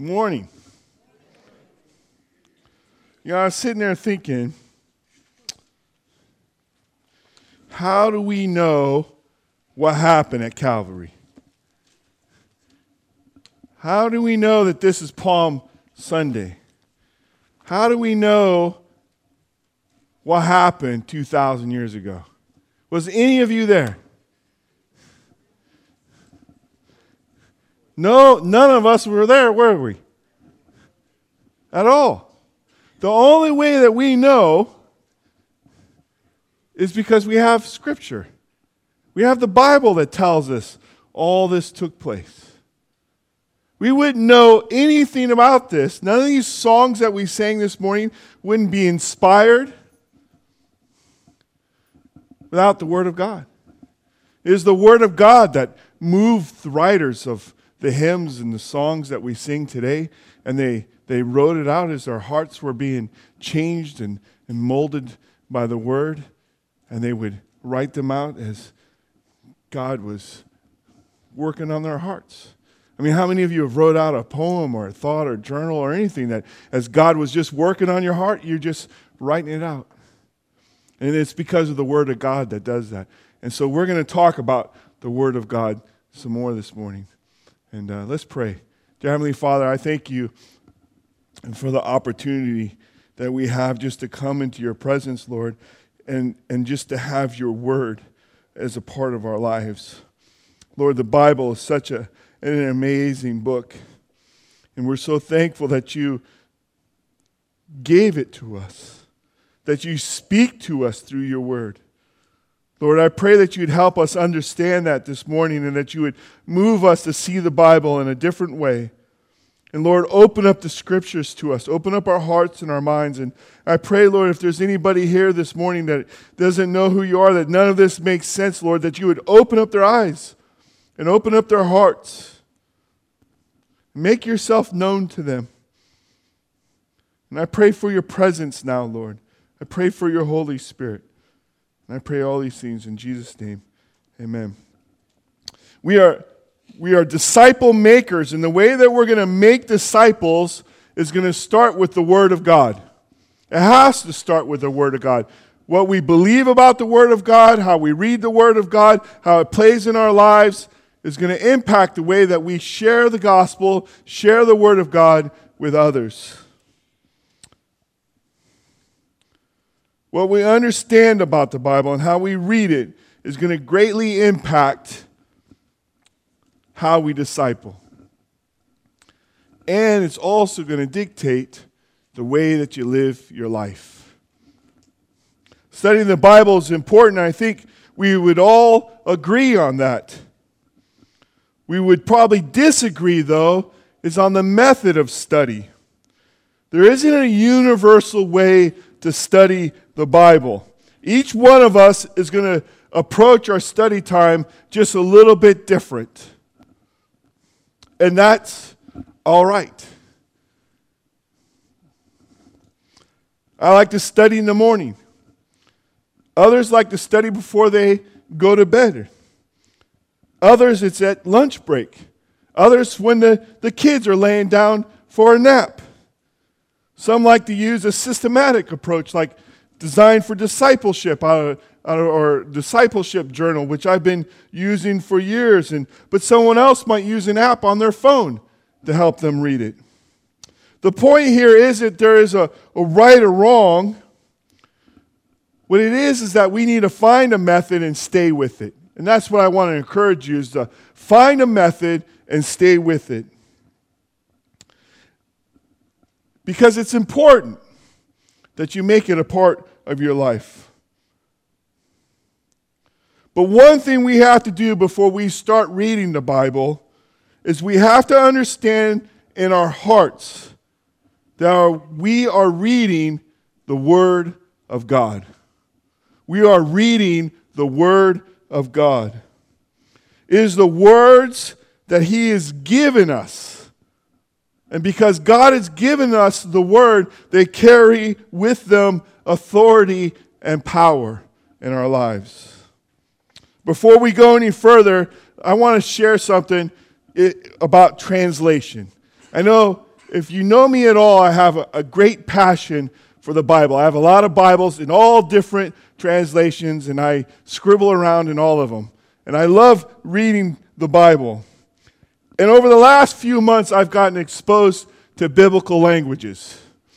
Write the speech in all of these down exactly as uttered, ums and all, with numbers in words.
Morning. You know, I was sitting there thinking, how do we know what happened at Calvary? How do we know that this is Palm Sunday? How do we know what happened two thousand years ago? Was any of you there? No, none of us were there, were we? At all. The only way that we know is because we have Scripture. We have the Bible that tells us all this took place. We wouldn't know anything about this. None of these songs that we sang this morning wouldn't be inspired without the Word of God. It is the Word of God that moved the writers of the hymns and the songs that we sing today, and they, they wrote it out as their hearts were being changed and, and molded by the Word, and they would write them out as God was working on their hearts. I mean, how many of you have wrote out a poem or a thought or journal or anything that as God was just working on your heart, you're just writing it out? And it's because of the Word of God that does that. And so we're going to talk about the Word of God some more this morning. And uh, let's pray. Dear Heavenly Father, I thank you for the opportunity that we have just to come into your presence, Lord, and, and just to have your word as a part of our lives. Lord, the Bible is such a, an amazing book, and we're so thankful that you gave it to us, that you speak to us through your word. Lord, I pray that you'd help us understand that this morning and that you would move us to see the Bible in a different way. And Lord, open up the Scriptures to us. Open up our hearts and our minds. And I pray, Lord, if there's anybody here this morning that doesn't know who you are, that none of this makes sense, Lord, that you would open up their eyes and open up their hearts. Make yourself known to them. And I pray for your presence now, Lord. I pray for your Holy Spirit. And I pray all these things in Jesus' name. Amen. We are, we are disciple makers, and the way that we're going to make disciples is going to start with the Word of God. It has to start with the Word of God. What we believe about the Word of God, how we read the Word of God, how it plays in our lives is going to impact the way that we share the gospel, share the Word of God with others. What we understand about the Bible and how we read it is going to greatly impact how we disciple. And it's also going to dictate the way that you live your life. Studying the Bible is important. I think we would all agree on that. We would probably disagree, though, is on the method of study. There isn't a universal way to study the Bible. Each one of us is going to approach our study time just a little bit different. And that's all right. I like to study in the morning. Others like to study before they go to bed. Others, it's at lunch break. Others, when the, the kids are laying down for a nap. Some like to use a systematic approach, like Designed for Discipleship, uh, or Discipleship Journal, which I've been using for years. And but someone else might use an app on their phone to help them read it. The point here is that there is a, a right or wrong. What it is is that we need to find a method and stay with it. And that's what I want to encourage you, is to find a method and stay with it. Because it's important that you make it a part of your life. But one thing we have to do before we start reading the Bible is we have to understand in our hearts that we are reading the Word of God. We are reading the Word of God. It is the words that He has given us. And because God has given us the Word, they carry with them authority and power in our lives. Before we go any further, I want to share something about translation. I know if you know me at all, I have a, a great passion for the Bible. I have a lot of Bibles in all different translations, and I scribble around in all of them. And I love reading the Bible. And over the last few months, I've gotten exposed to biblical languages.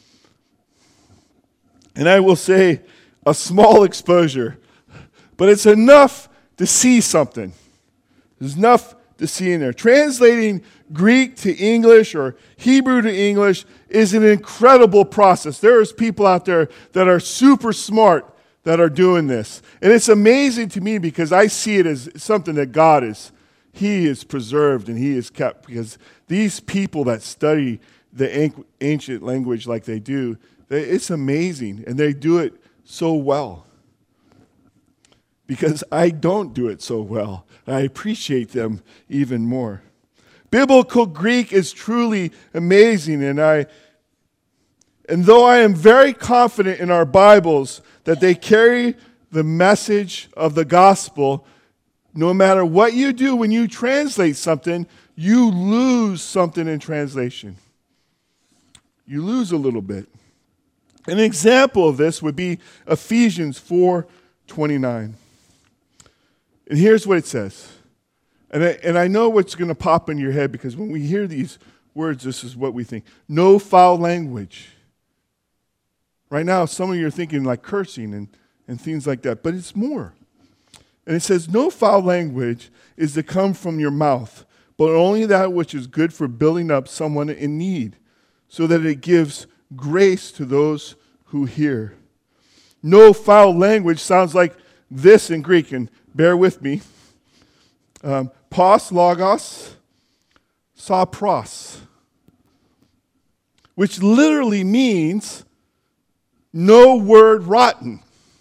And I will say a small exposure, but it's enough to see something. There's enough to see in there. Translating Greek to English or Hebrew to English is an incredible process. There's people out there that are super smart that are doing this. And it's amazing to me because I see it as something that God is, He is preserved and He is kept, because these people that study the ancient language like they do, it's amazing, and they do it so well. Because I don't do it so well. I appreciate them even more. Biblical Greek is truly amazing, and I, and though I am very confident in our Bibles that they carry the message of the gospel, no matter what you do when you translate something, you lose something in translation. You lose a little bit. An example of this would be Ephesians four twenty-nine. And here's what it says. And I, and I know what's going to pop in your head, because when we hear these words, this is what we think. No foul language. Right now, some of you are thinking like cursing and, and things like that, but it's more. And it says, no foul language is to come from your mouth, but only that which is good for building up someone in need, so that it gives grace to those who hear. No foul language sounds like this in Greek, and bear with me. Um, Pos logos, sa pros, which literally means no word rotten.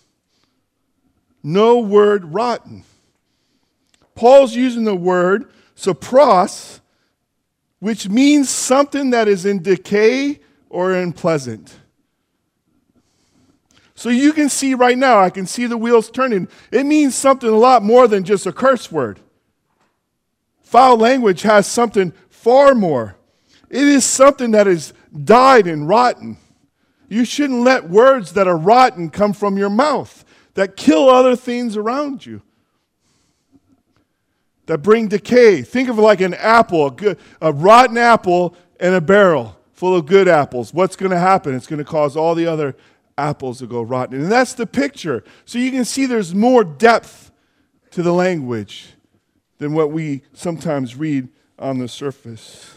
No word rotten. Paul's using the word sapros, which means something that is in decay or unpleasant. So you can see right now, I can see the wheels turning. It means something a lot more than just a curse word. Foul language has something far more. It is something that is died and rotten. You shouldn't let words that are rotten come from your mouth, that kill other things around you, that bring decay. Think of it like an apple, a, good, a rotten apple in a barrel full of good apples. What's going to happen? It's going to cause all the other apples to go rotten. And that's the picture. So you can see there's more depth to the language than what we sometimes read on the surface.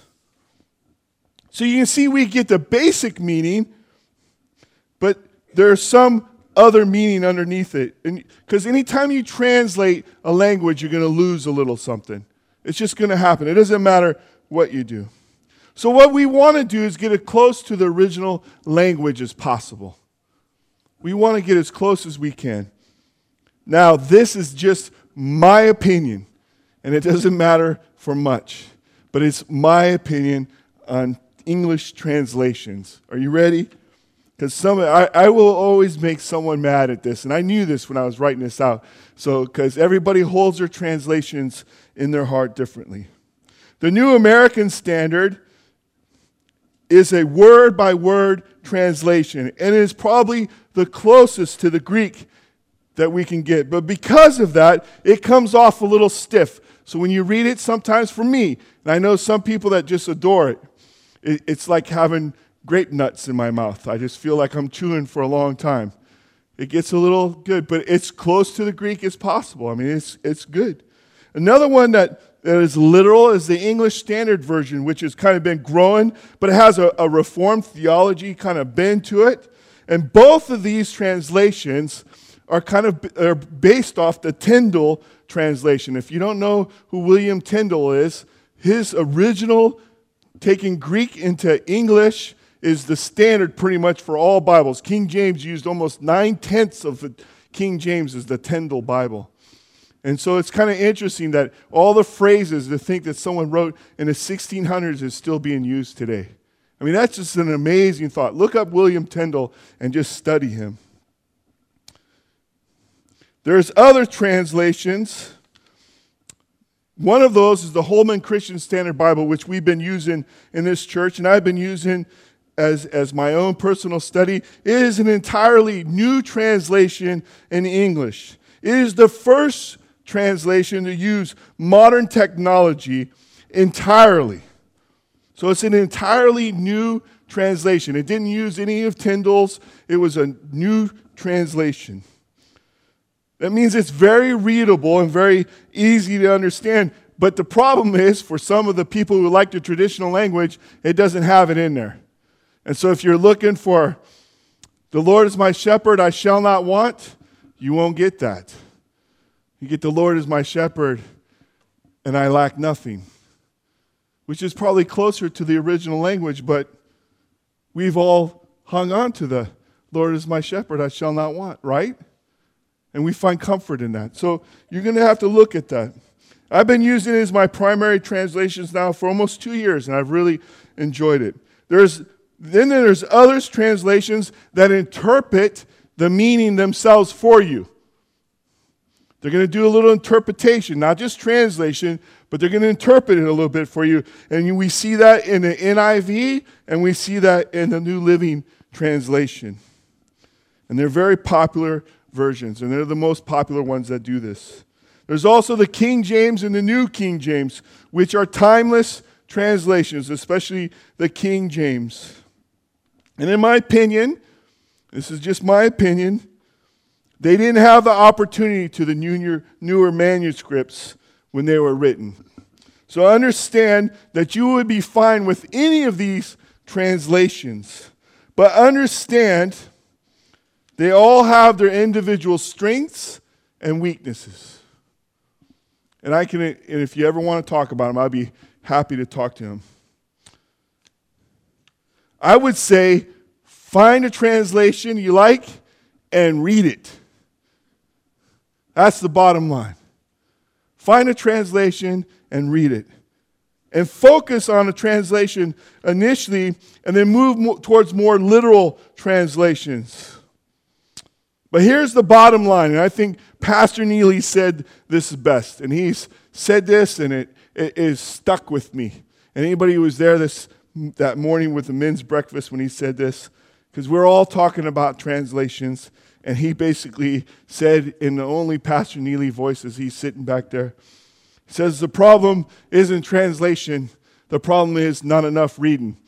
So you can see we get the basic meaning, but there's some other meaning underneath it. Because anytime you translate a language, you're going to lose a little something. It's just going to happen. It doesn't matter what you do. So what we want to do is get as close to the original language as possible. We want to get as close as we can. Now, this is just my opinion, and it doesn't matter for much, but it's my opinion on English translations. Are you ready? Because some, I, I will always make someone mad at this, and I knew this when I was writing this out. So, because everybody holds their translations in their heart differently. The New American Standard is a word-by-word translation, and it is probably the closest to the Greek that we can get. But because of that, it comes off a little stiff. So when you read it, sometimes for me, and I know some people that just adore it, it it's like having grape nuts in my mouth. I just feel like I'm chewing for a long time. It gets a little good, but it's close to the Greek as possible. I mean, it's it's good. Another one that, that is literal is the English Standard Version, which has kind of been growing, but it has a, a Reformed theology kind of bend to it. And both of these translations are kind of are based off the Tyndale translation. If you don't know who William Tyndale is, his original taking Greek into English is the standard pretty much for all Bibles. King James used almost nine-tenths of the King James as the Tyndale Bible. And so it's kind of interesting that all the phrases to think that someone wrote in the sixteen hundreds is still being used today. I mean, that's just an amazing thought. Look up William Tyndale and just study him. There's other translations One of those is the Holman Christian Standard Bible, which we've been using in this church, and I've been using as, as my own personal study. It is an entirely new translation in English. It is the first translation to use modern technology entirely. So it's an entirely new translation. It didn't use any of Tyndale's. It was a new translation. That means it's very readable and very easy to understand. But the problem is, for some of the people who like the traditional language, it doesn't have it in there. And so if you're looking for, the Lord is my shepherd, I shall not want, you won't get that. You get the Lord is my shepherd, and I lack nothing, which is probably closer to the original language, but we've all hung on to the Lord is my shepherd, I shall not want, right? And we find comfort in that. So you're going to have to look at that. I've been using it as my primary translations now for almost two years, and I've really enjoyed it. There's then there's other translations that interpret the meaning themselves for you. They're going to do a little interpretation, not just translation, but they're going to interpret it a little bit for you. And we see that in the N I V, and we see that in the New Living Translation. And they're very popular versions, and they're the most popular ones that do this. There's also the King James and the New King James, which are timeless translations, especially the King James. And in my opinion, this is just my opinion, they didn't have the opportunity to the newer, newer manuscripts when they were written. So understand that you would be fine with any of these translations, but understand they all have their individual strengths and weaknesses. And I can, and if you ever want to talk about them, I'd be happy to talk to them. I would say find a translation you like and read it. That's the bottom line. Find a translation and read it. And focus on a translation initially, and then move mo- towards more literal translations. But here's the bottom line, and I think Pastor Neely said this best, and he's said this, and it, it is stuck with me. And anybody who was there this that morning with the men's breakfast when he said this, because we're all talking about translations, and he basically said in the only Pastor Neely voice as he's sitting back there, he says the problem isn't translation, the problem is not enough reading.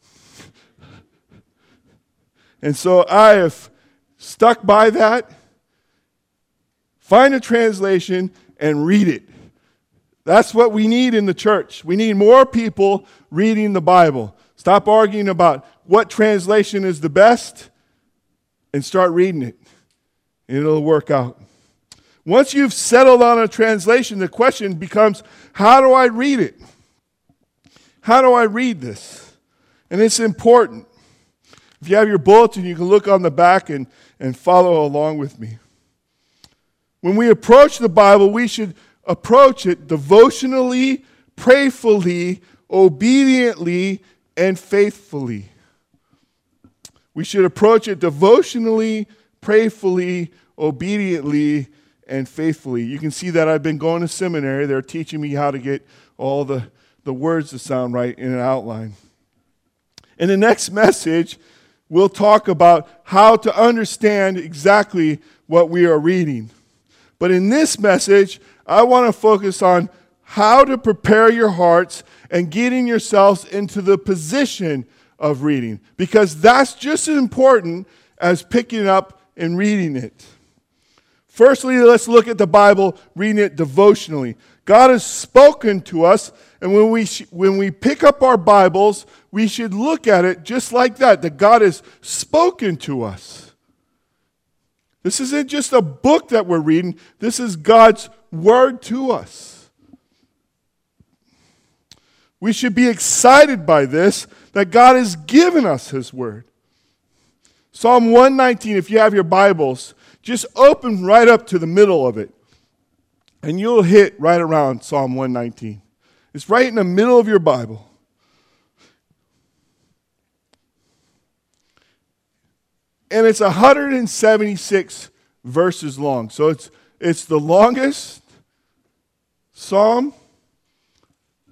And so I have stuck by that. Find a translation and read it. That's what we need in the church. We need more people reading the Bible. Stop arguing about what translation is the best and start reading it. And it'll work out. Once you've settled on a translation, the question becomes, how do I read it? How do I read this? And it's important. If you have your bulletin, you can look on the back and, and follow along with me. When we approach the Bible, we should approach it devotionally, prayerfully, obediently, and faithfully. We should approach it devotionally, prayerfully, obediently, and faithfully. You can see that I've been going to seminary. They're teaching me how to get all the, the words to sound right in an outline. In the next message, we'll talk about how to understand exactly what we are reading. But in this message, I want to focus on how to prepare your hearts and getting yourselves into the position of reading, because that's just as important as picking up and reading it. Firstly, let's look at the Bible, reading it devotionally. God has spoken to us, and when we sh- when we pick up our Bibles, we should look at it just like that, that God has spoken to us. This isn't just a book that we're reading. This is God's word to us. We should be excited by this, that God has given us His word. Psalm one nineteen, if you have your Bibles, just open right up to the middle of it, and you'll hit right around Psalm one nineteen. It's right in the middle of your Bible. And it's one hundred seventy-six verses long. So it's it's the longest psalm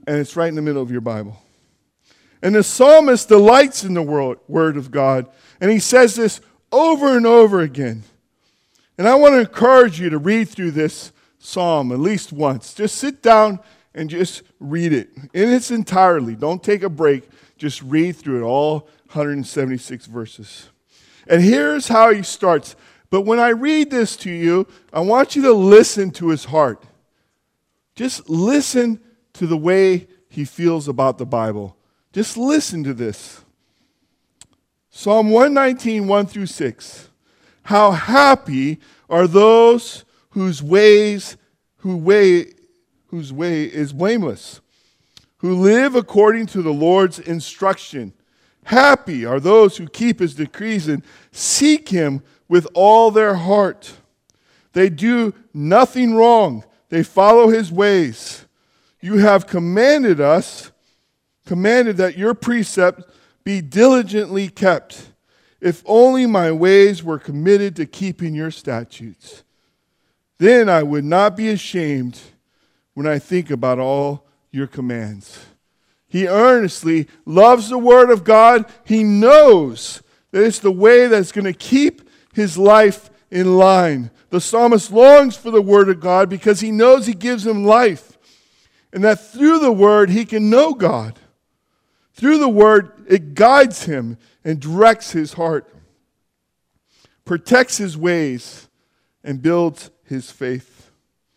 and it's right in the middle of your Bible. And the psalmist delights in the word of God, and he says this over and over again. And I want to encourage you to read through this psalm at least once. Just sit down and just read it in its entirety. Don't take a break. Just read through it, all one hundred seventy-six verses. And here's how he starts. But when I read this to you, I want you to listen to his heart. Just listen to the way he feels about the Bible. Just listen to this. Psalm one nineteen, one through six. How happy are those whose ways, who way, whose way is blameless, who live according to the Lord's instruction. Happy are those who keep his decrees and seek him with all their heart. They do nothing wrong. They follow his ways. You have commanded us, commanded that your precepts be diligently kept. If only my ways were committed to keeping your statutes. Then I would not be ashamed when I think about all your commands. He earnestly loves the word of God. He knows that it's the way that's going to keep his life in line. The psalmist longs for the word of God because he knows he gives him life. And that through the word he can know God. Through the word it guides him and directs his heart, protects his ways, and builds his faith.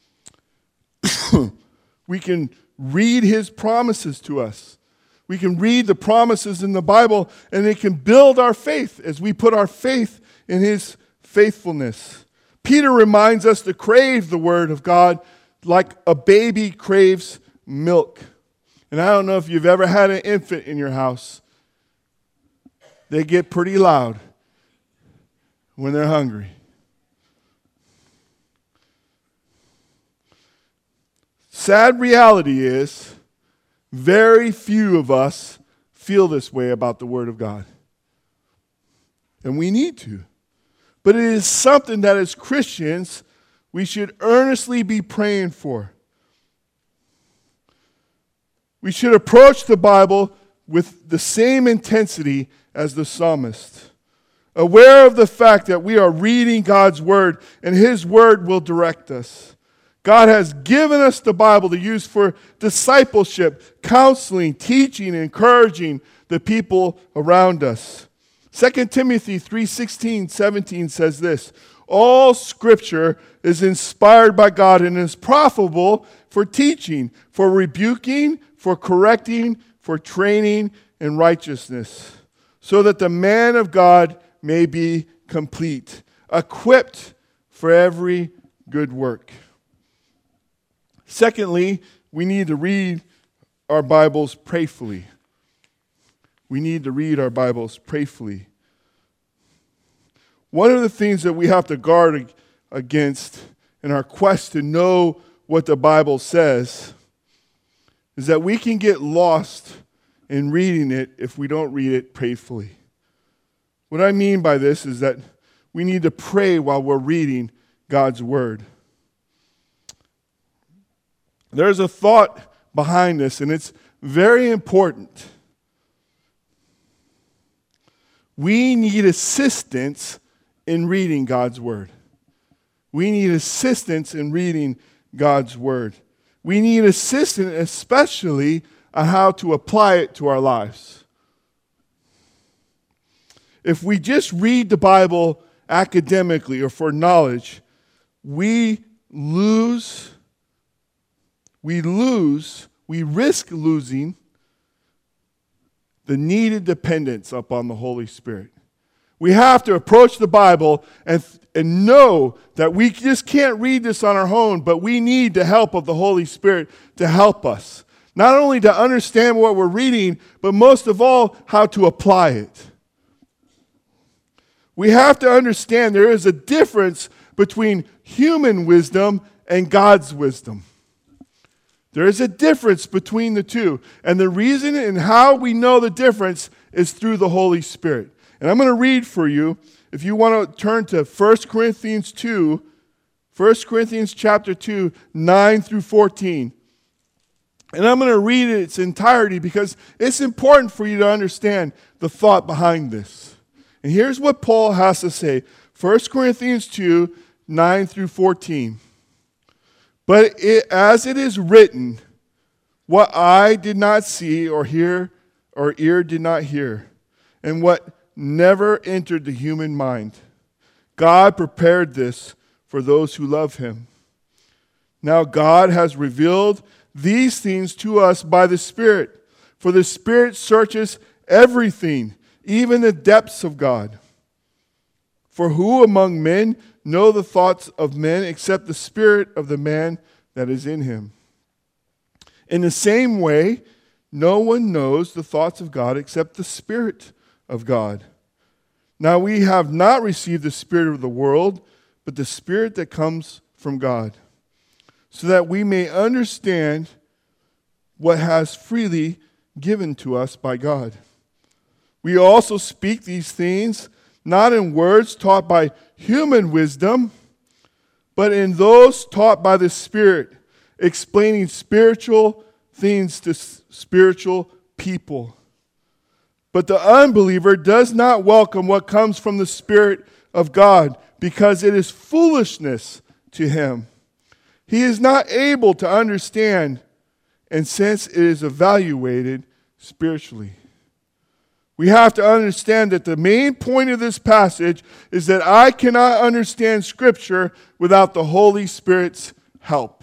We can read his promises to us. We can read the promises in the Bible, and it can build our faith as we put our faith in his faithfulness. Peter reminds us to crave the word of God like a baby craves milk. And I don't know if you've ever had an infant in your house. They get pretty loud when they're hungry. Sad reality is, very few of us feel this way about the Word of God. And we need to. But it is something that as Christians, we should earnestly be praying for. We should approach the Bible with the same intensity as the psalmist, aware of the fact that we are reading God's Word and his Word will direct us. God has given us the Bible to use for discipleship, counseling, teaching, encouraging the people around us. Second Timothy three sixteen, seventeen says this, all Scripture is inspired by God and is profitable for teaching, for rebuking, for correcting, for training in righteousness, so that the man of God may be complete, equipped for every good work. Secondly, we need to read our Bibles prayerfully. We need to read our Bibles prayerfully. One of the things that we have to guard against in our quest to know what the Bible says is that we can get lost in reading it if we don't read it prayerfully. What I mean by this is that we need to pray while we're reading God's Word. There's a thought behind this, and it's very important. We need assistance in reading God's Word. We need assistance in reading God's Word. We need assistance especially on how to apply it to our lives. If we just read the Bible academically or for knowledge, we lose We lose, we risk losing the needed dependence upon the Holy Spirit. We have to approach the Bible and, and know that we just can't read this on our own, but we need the help of the Holy Spirit to help us. Not only to understand what we're reading, but most of all, how to apply it. We have to understand there is a difference between human wisdom and God's wisdom. There is a difference between the two. And the reason and how we know the difference is through the Holy Spirit. And I'm going to read for you, if you want to turn to First Corinthians two, First Corinthians chapter two, nine through fourteen. And I'm going to read it its entirety because it's important for you to understand the thought behind this. And here's what Paul has to say. First Corinthians two, nine through fourteen. But it, as it is written, what eye did not see or hear or ear did not hear, and what never entered the human mind, God prepared this for those who love him. Now God has revealed these things to us by the Spirit, for the Spirit searches everything, even the depths of God. For who among men know the thoughts of men except the spirit of the man that is in him? In the same way, no one knows the thoughts of God except the Spirit of God. Now we have not received the spirit of the world, but the Spirit that comes from God, so that we may understand what has freely given to us by God. We also speak these things not in words taught by human wisdom, but in those taught by the Spirit, explaining spiritual things to spiritual people. But the unbeliever does not welcome what comes from the Spirit of God, because it is foolishness to him. He is not able to understand, and since it is evaluated spiritually. We have to understand that the main point of this passage is that I cannot understand Scripture without the Holy Spirit's help,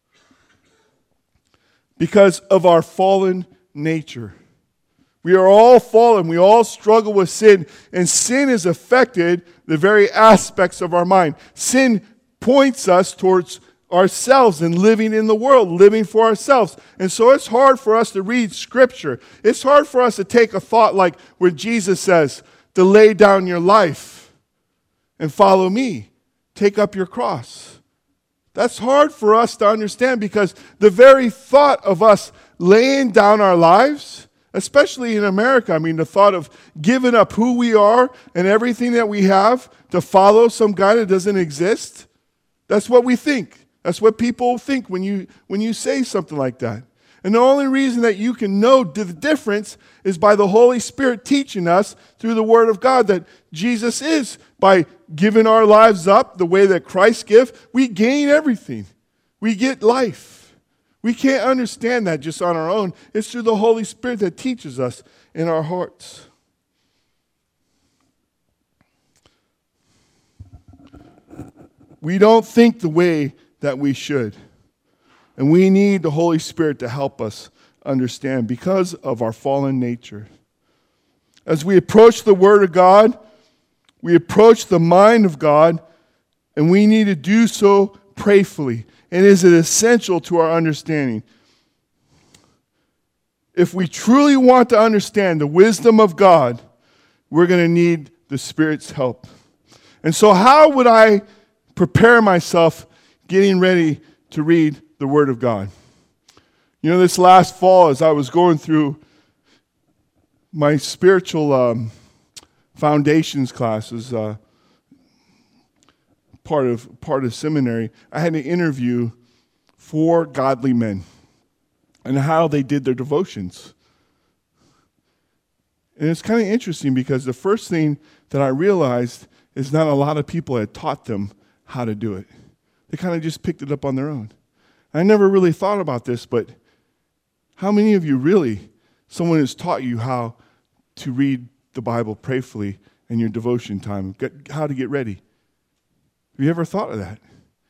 because of our fallen nature. We are all fallen. We all struggle with sin, and sin has affected the very aspects of our mind. Sin points us towards ourselves and living in the world, living for ourselves. And so it's hard for us to read Scripture. It's hard for us to take a thought like where Jesus says, to lay down your life and follow me. Take up your cross. That's hard for us to understand, because the very thought of us laying down our lives, especially in America, I mean, the thought of giving up who we are and everything that we have to follow some guy that doesn't exist, that's what we think. That's what people think when you when you say something like that. And the only reason that you can know the difference is by the Holy Spirit teaching us through the Word of God that Jesus is. By giving our lives up the way that Christ gave, we gain everything. We get life. We can't understand that just on our own. It's through the Holy Spirit that teaches us in our hearts. We don't think the way that we should. And we need the Holy Spirit to help us understand because of our fallen nature. As we approach the Word of God, we approach the mind of God, and we need to do so prayerfully. And it is essential to our understanding. If we truly want to understand the wisdom of God, we're going to need the Spirit's help. And so how would I prepare myself getting ready to read the Word of God? You know, this last fall, as I was going through my spiritual um, foundations classes, uh, part of part of seminary, I had to interview four godly men and how they did their devotions. And it's kind of interesting, because the first thing that I realized is not a lot of people had taught them how to do it. They kind of just picked it up on their own. I never really thought about this, but how many of you really, someone has taught you how to read the Bible prayerfully in your devotion time, how to get ready? Have you ever thought of that?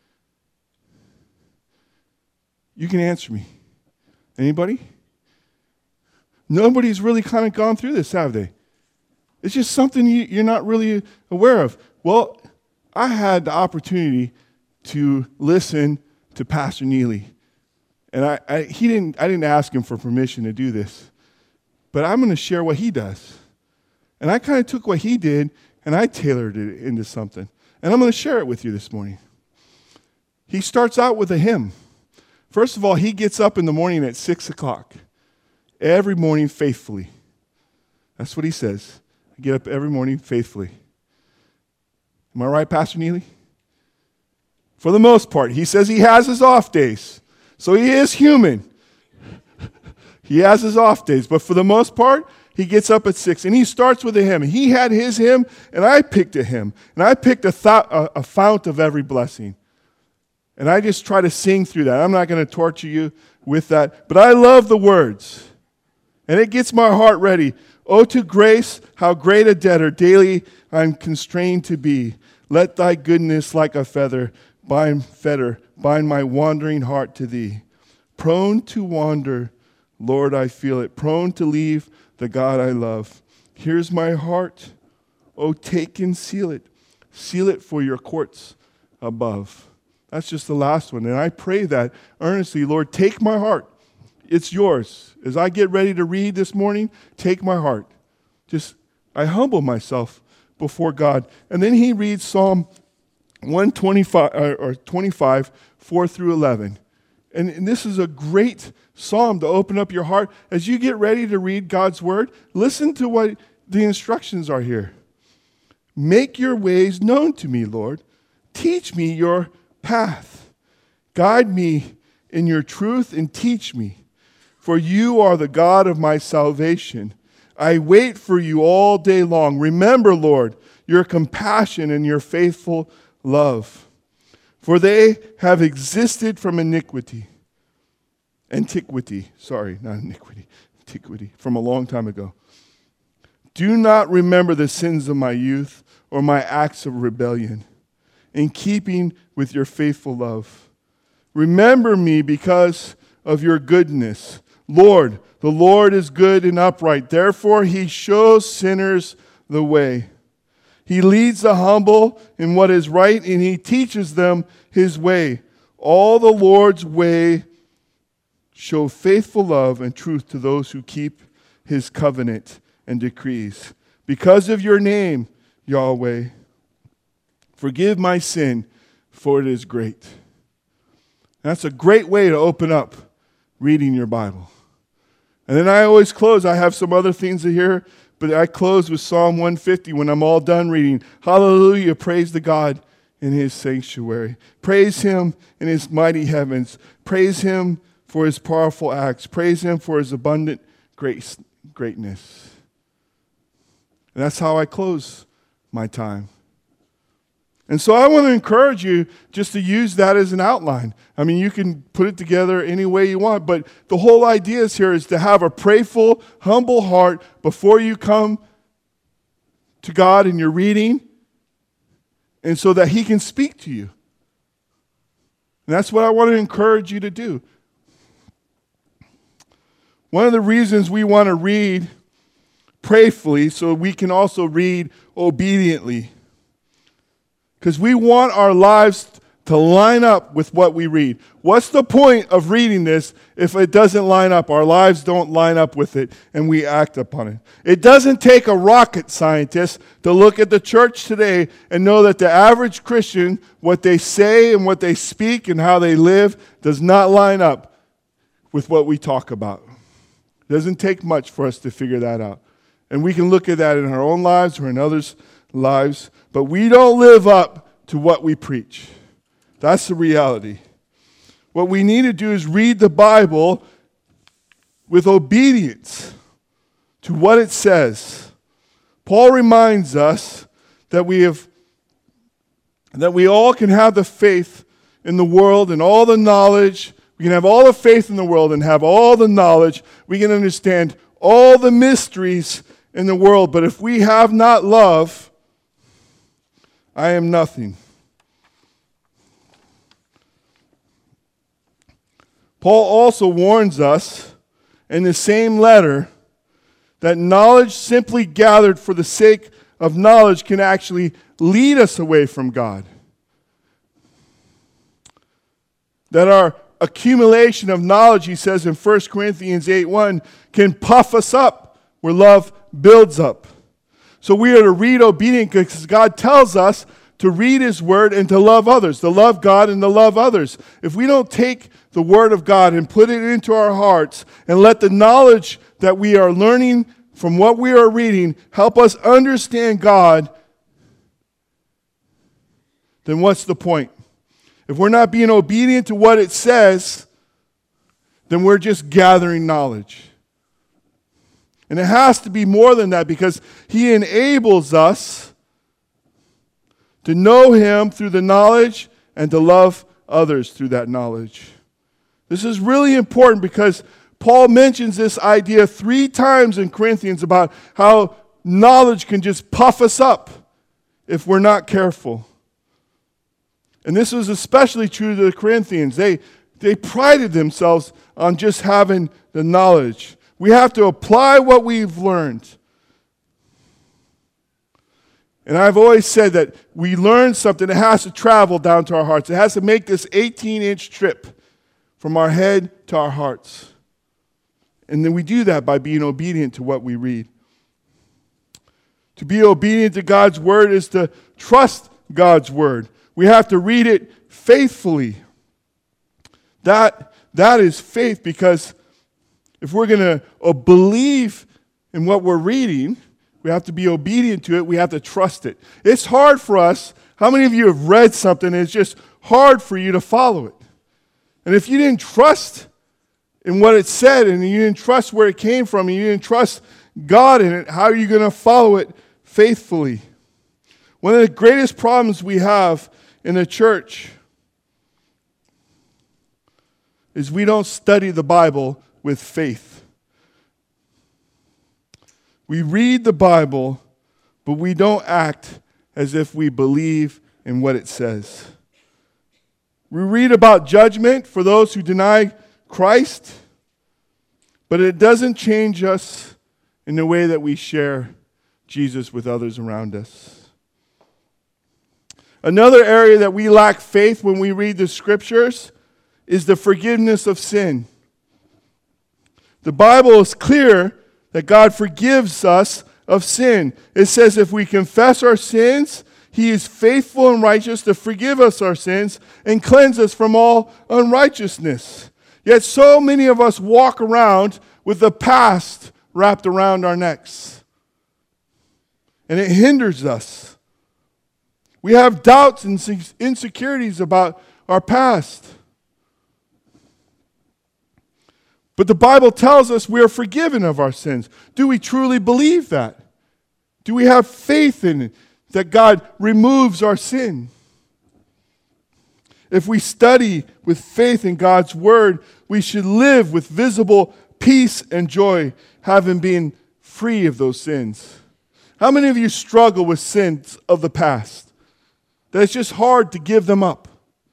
You can answer me. Anybody? Nobody's really kind of gone through this, have they? It's just something you, you're not really aware of. Well, I had the opportunity to listen to Pastor Neely. And I, I, he didn't, I didn't ask him for permission to do this. But I'm going to share what he does. And I kind of took what he did and I tailored it into something. And I'm going to share it with you this morning. He starts out with a hymn. First of all, he gets up in the morning at six o'clock. Every morning faithfully. That's what he says. I get up every morning faithfully. Am I right, Pastor Neely? For the most part. He says he has his off days. So he is human. He has his off days, but for the most part, he gets up at six, and he starts with a hymn. He had his hymn, and I picked a hymn, and I picked a, th- a, a fount of every blessing. And I just try to sing through that. I'm not going to torture you with that, but I love the words, and it gets my heart ready. Oh, to grace, how great a debtor daily I'm constrained to be. Let thy goodness like a feather bind fetter, bind my wandering heart to thee. Prone to wander, Lord, I feel it. Prone to leave the God I love. Here's my heart. Oh, take and seal it. Seal it for your courts above. That's just the last one. And I pray that earnestly, Lord, take my heart. It's yours. As I get ready to read this morning, take my heart. Just, I humble myself before God. And then he reads Psalm one twenty-five, or twenty-five, four through eleven. And, and this is a great psalm to open up your heart. As you get ready to read God's word, listen to what the instructions are here. Make your ways known to me, Lord. Teach me your path. Guide me in your truth and teach me. For you are the God of my salvation. I wait for you all day long. Remember, Lord, your compassion and your faithful love. For they have existed from iniquity. Antiquity, sorry, not iniquity. Antiquity, from a long time ago. Do not remember the sins of my youth or my acts of rebellion, in keeping with your faithful love. Remember me because of your goodness. Lord, the Lord is good and upright. Therefore, he shows sinners the way. He leads the humble in what is right, and he teaches them his way. All the Lord's way show faithful love and truth to those who keep his covenant and decrees. Because of your name, Yahweh, forgive my sin, for it is great. That's a great way to open up reading your Bible. And then I always close. I have some other things here, but I close with Psalm one fifty when I'm all done reading. Hallelujah, praise the God in his sanctuary. Praise him in his mighty heavens. Praise him for his powerful acts. Praise him for his abundant grace, greatness. And that's how I close my time. And so I want to encourage you just to use that as an outline. I mean, you can put it together any way you want, but the whole idea is here is to have a prayerful, humble heart before you come to God in your reading, and so that he can speak to you. And that's what I want to encourage you to do. One of the reasons we want to read prayerfully so we can also read obediently. Because we want our lives to line up with what we read. What's the point of reading this if it doesn't line up? Our lives don't line up with it and we act upon it. It doesn't take a rocket scientist to look at the church today and know that the average Christian, what they say and what they speak and how they live, does not line up with what we talk about. It doesn't take much for us to figure that out. And we can look at that in our own lives or in others' lives, but we don't live up to what we preach. That's the reality. What we need to do is read the Bible with obedience to what it says. Paul reminds us that we have that we all can have the faith in the world and all the knowledge. We can have all the faith in the world and have all the knowledge. We can understand all the mysteries in the world, but if we have not love, I am nothing. Paul also warns us in the same letter that knowledge simply gathered for the sake of knowledge can actually lead us away from God. That our accumulation of knowledge, he says in First Corinthians eight one, can puff us up where love builds up. So we are to read obediently because God tells us to read his word and to love others, to love God and to love others. If we don't take the word of God and put it into our hearts and let the knowledge that we are learning from what we are reading help us understand God, then what's the point? If we're not being obedient to what it says, then we're just gathering knowledge. And it has to be more than that because he enables us to know him through the knowledge and to love others through that knowledge. This is really important because Paul mentions this idea three times in Corinthians about how knowledge can just puff us up if we're not careful. And this was especially true to the Corinthians. They, they prided themselves on just having the knowledge. We have to apply what we've learned. And I've always said that we learn something, it has to travel down to our hearts. It has to make this eighteen-inch trip from our head to our hearts. And then we do that by being obedient to what we read. To be obedient to God's word is to trust God's word. We have to read it faithfully. That, that is faith, because if we're going to believe in what we're reading, we have to be obedient to it. We have to trust it. It's hard for us. How many of you have read something and it's just hard for you to follow it? And if you didn't trust in what it said and you didn't trust where it came from and you didn't trust God in it, how are you going to follow it faithfully? One of the greatest problems we have in the church is we don't study the Bible with faith. We read the Bible, but we don't act as if we believe in what it says. We read about judgment for those who deny Christ, but it doesn't change us in the way that we share Jesus with others around us. Another area that we lack faith when we read the scriptures is the forgiveness of sin. The Bible is clear that God forgives us of sin. It says if we confess our sins, he is faithful and righteous to forgive us our sins and cleanse us from all unrighteousness. Yet so many of us walk around with the past wrapped around our necks. And it hinders us. We have doubts and insecurities about our past. But the Bible tells us we are forgiven of our sins. Do we truly believe that? Do we have faith in it, that God removes our sin? If we study with faith in God's word, we should live with visible peace and joy, having been free of those sins. How many of you struggle with sins of the past? That it's just hard to give them up.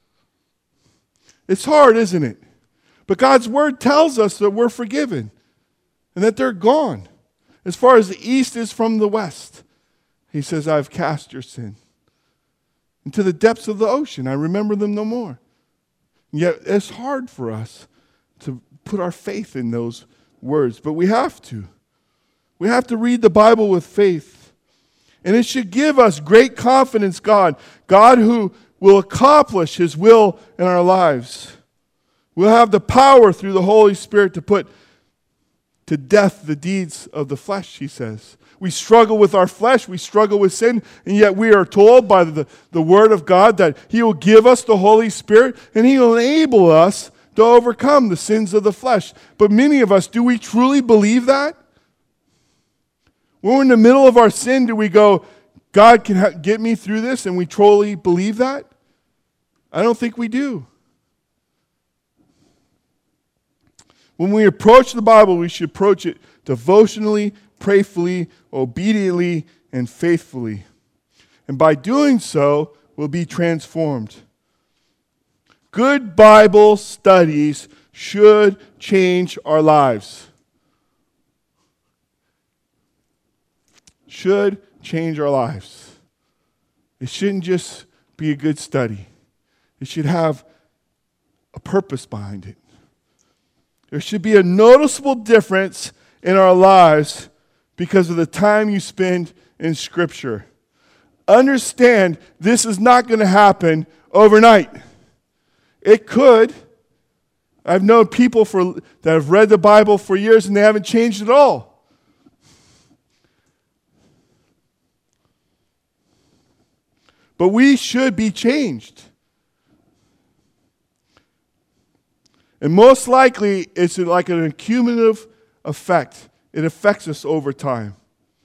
It's hard, isn't it? But God's word tells us that we're forgiven and that they're gone. As far as the east is from the west, he says, I've cast your sin into the depths of the ocean. I remember them no more. And yet it's hard for us to put our faith in those words, but we have to. We have to read the Bible with faith. And it should give us great confidence, God, God who will accomplish his will in our lives. We'll have the power through the Holy Spirit to put to death the deeds of the flesh, he says. We struggle with our flesh, we struggle with sin, and yet we are told by the, the Word of God that he will give us the Holy Spirit and he will enable us to overcome the sins of the flesh. But many of us, do we truly believe that? When we're in the middle of our sin, do we go, God can ha- get me through this, and we truly believe that? I don't think we do. When we approach the Bible, we should approach it devotionally, prayerfully, obediently, and faithfully. And by doing so, we'll be transformed. Good Bible studies should change our lives. Should change our lives. It shouldn't just be a good study. It should have a purpose behind it. There should be a noticeable difference in our lives because of the time you spend in Scripture. Understand, this is not going to happen overnight. It could. I've known people for, that have read the Bible for years and they haven't changed at all. But we should be changed. And most likely, it's like an accumulative effect it affects us over time.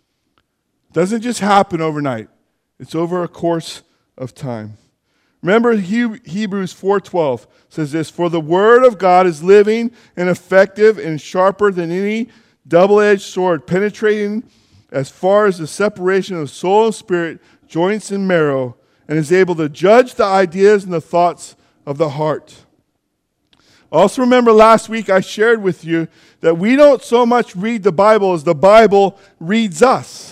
It doesn't just happen overnight. It's over a course of time. Remember Hebrews four twelve says this, "For the word of God is living and effective and sharper than any double-edged sword, penetrating as far as the separation of soul and spirit, joints and marrow, and is able to judge the ideas and the thoughts of the heart." Also remember last week I shared with you that we don't so much read the Bible as the Bible reads us.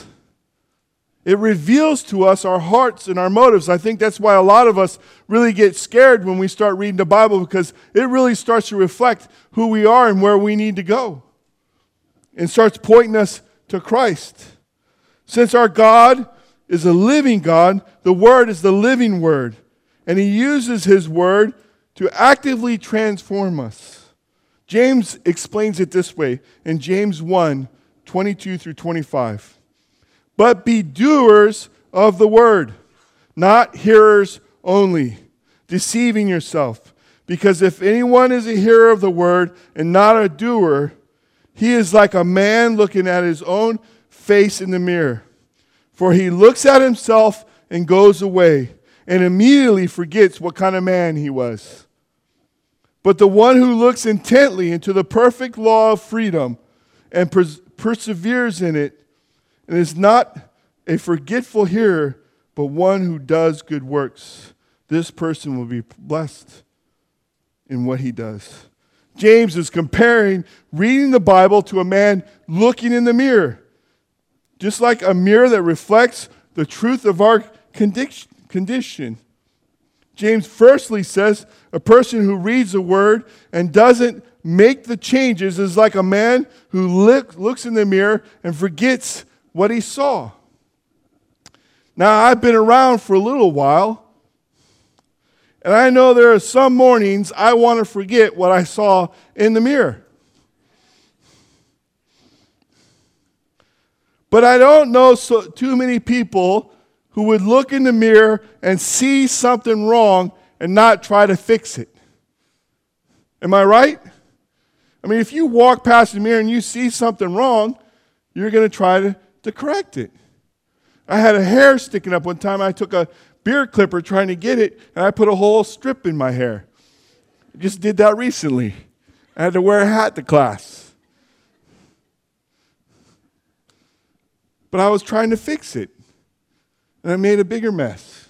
It reveals to us our hearts and our motives. I think that's why a lot of us really get scared when we start reading the Bible, because it really starts to reflect who we are and where we need to go. And starts pointing us to Christ. Since our God is a living God, the Word is the living Word. And He uses His Word to actively transform us. James explains it this way in James one, twenty-two through twenty-five. "But be doers of the word, not hearers only, deceiving yourself. Because if anyone is a hearer of the word and not a doer, he is like a man looking at his own face in the mirror. For he looks at himself and goes away, and immediately forgets what kind of man he was. But the one who looks intently into the perfect law of freedom and pers- perseveres in it, and is not a forgetful hearer, but one who does good works, this person will be blessed in what he does." James is comparing reading the Bible to a man looking in the mirror. Just like a mirror that reflects the truth of our condition. James firstly says a person who reads the word and doesn't make the changes is like a man who look, looks in the mirror and forgets what he saw. Now, I've been around for a little while, and I know there are some mornings I want to forget what I saw in the mirror. But I don't know so, too many people who would look in the mirror and see something wrong and not try to fix it. Am I right? I mean, if you walk past the mirror and you see something wrong, you're going to try to to correct it. I had a hair sticking up one time. I took a beard clipper trying to get it, and I put a whole strip in my hair. I just did that recently. I had to wear a hat to class. But I was trying to fix it, and I made a bigger mess.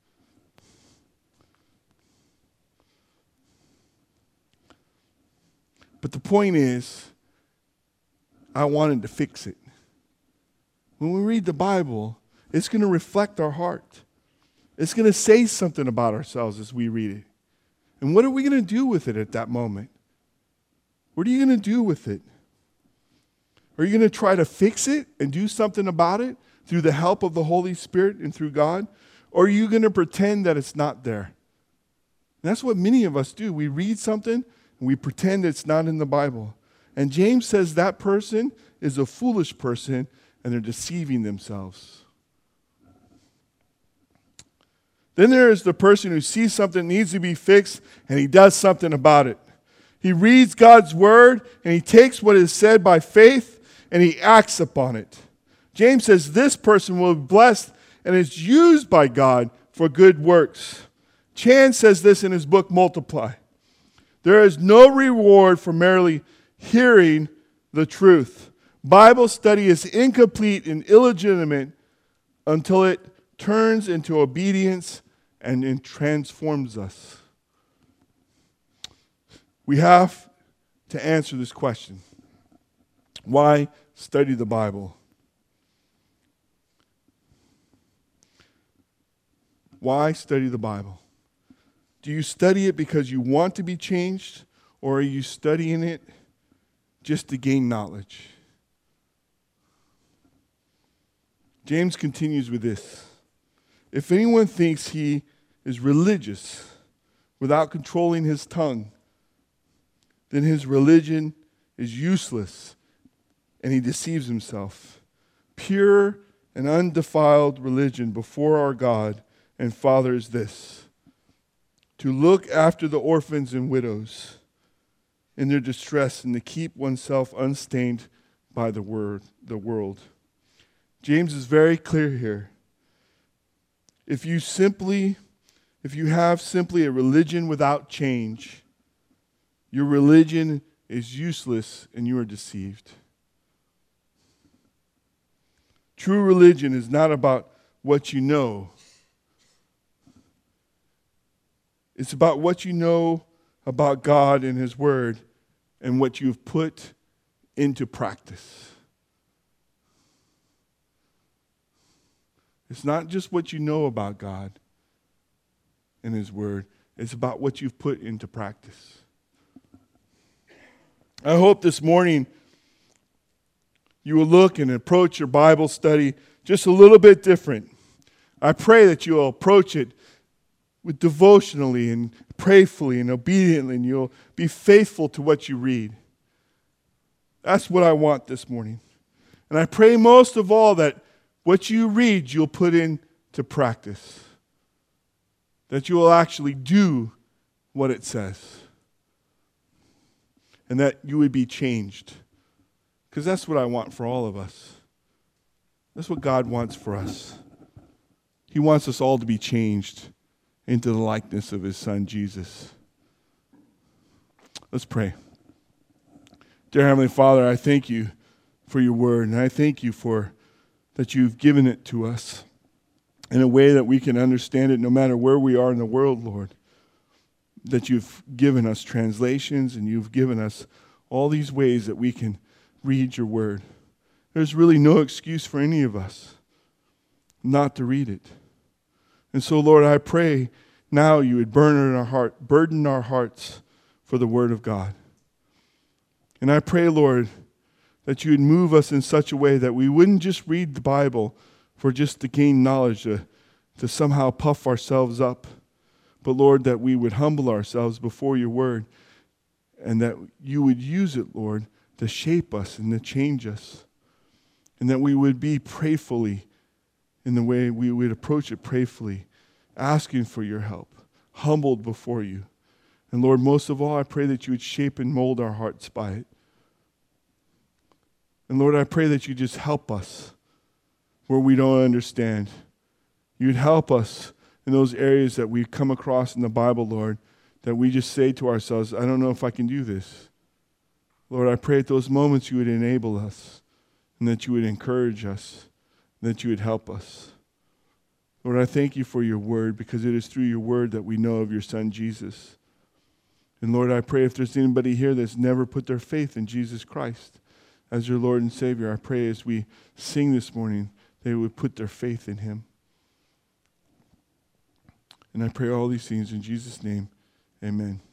But the point is, I wanted to fix it. When we read the Bible, it's going to reflect our heart. It's going to say something about ourselves as we read it. And what are we going to do with it at that moment? What are you going to do with it? Are you going to try to fix it and do something about it through the help of the Holy Spirit and through God? Or are you going to pretend that it's not there? And that's what many of us do. We read something and we pretend it's not in the Bible. And James says that person is a foolish person, and they're deceiving themselves. Then there is the person who sees something needs to be fixed, and he does something about it. He reads God's word, and he takes what is said by faith, and he acts upon it. James says this person will be blessed and is used by God for good works. Chan says this in his book, Multiply. There is no reward for merely hearing the truth. Bible study is incomplete and illegitimate until it turns into obedience and it transforms us. We have to answer this question. Why study the Bible? Why study the Bible? Do you study it because you want to be changed, or are you studying it just to gain knowledge? James continues with this. If anyone thinks he is religious without controlling his tongue, then his religion is useless and he deceives himself. Pure and undefiled religion before our God and Father is this: to look after the orphans and widows in their distress and to keep oneself unstained by the word, the world. James is very clear here. If you simply, if you have simply a religion without change, your religion is useless and you are deceived. True religion is not about what you know. It's about what you know about God and His Word and what you've put into practice. It's not just what you know about God and His Word. It's about what you've put into practice. I hope this morning you will look and approach your Bible study just a little bit different. I pray that you will approach it with devotionally and prayerfully and obediently, and you'll be faithful to what you read. That's what I want this morning. And I pray most of all that what you read, you'll put into practice. That you will actually do what it says. And that you would be changed. Because that's what I want for all of us. That's what God wants for us. He wants us all to be changed into the likeness of His Son, Jesus. Let's pray. Dear Heavenly Father, I thank you for your word, and I thank you for that you've given it to us in a way that we can understand it no matter where we are in the world, Lord. That you've given us translations and you've given us all these ways that we can read your word. There's really no excuse for any of us not to read it. And so, Lord, I pray now you would burden our heart, burden our hearts for the word of God. And I pray, Lord, that you would move us in such a way that we wouldn't just read the Bible for just to gain knowledge, to, to somehow puff ourselves up. But, Lord, that we would humble ourselves before your word and that you would use it, Lord, to shape us and to change us. And that we would be prayerfully in the way we would approach it prayerfully, asking for your help, humbled before you. And, Lord, most of all, I pray that you would shape and mold our hearts by it. And Lord, I pray that you just help us where we don't understand. You'd help us in those areas that we come across in the Bible, Lord, that we just say to ourselves, I don't know if I can do this. Lord, I pray at those moments you would enable us and that you would encourage us and that you would help us. Lord, I thank you for your word because it is through your word that we know of your Son, Jesus. And Lord, I pray if there's anybody here that's never put their faith in Jesus Christ as your Lord and Savior, I pray as we sing this morning, they would put their faith in him. And I pray all these things in Jesus' name. Amen.